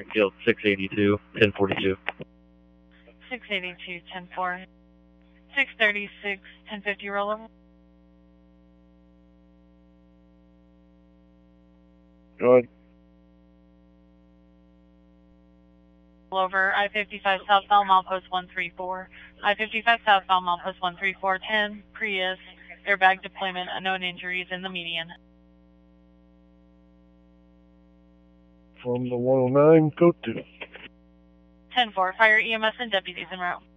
Springfield 682, 1042. 682, 10-4. 636, 1050 rollover. Go ahead. Over I-55 southbound, milepost 134. I-55 southbound, milepost 13410. Prius, airbag deployment, unknown injuries in the median. From the 109, code 2. 10-4, fire EMS and deputies en route.